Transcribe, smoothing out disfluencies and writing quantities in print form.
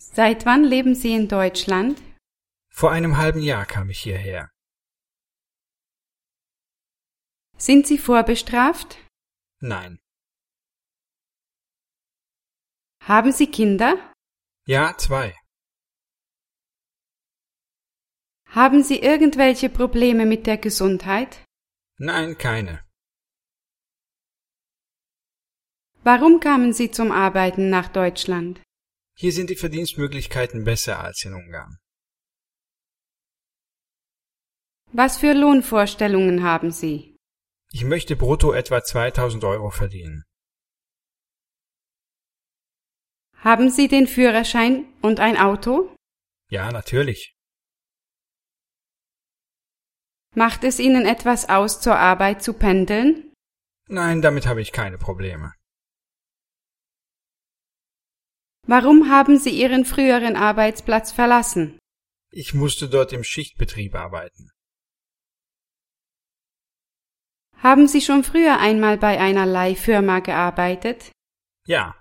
Seit wann leben Sie in Deutschland? Vor einem halben Jahr kam ich hierher. Sind Sie vorbestraft? Nein. Haben Sie Kinder? Ja, 2. Haben Sie irgendwelche Probleme mit der Gesundheit? Nein, keine. Warum kamen Sie zum Arbeiten nach Deutschland? Hier sind die Verdienstmöglichkeiten besser als in Ungarn. Was für Lohnvorstellungen haben Sie? Ich möchte brutto etwa 2.000 Euro verdienen. Haben Sie den Führerschein und ein Auto? Ja, natürlich. Macht es Ihnen etwas aus, zur Arbeit zu pendeln? Nein, damit habe ich keine Probleme. Warum haben Sie Ihren früheren Arbeitsplatz verlassen? Ich musste dort im Schichtbetrieb arbeiten. Haben Sie schon früher einmal bei einer Leihfirma gearbeitet? Ja,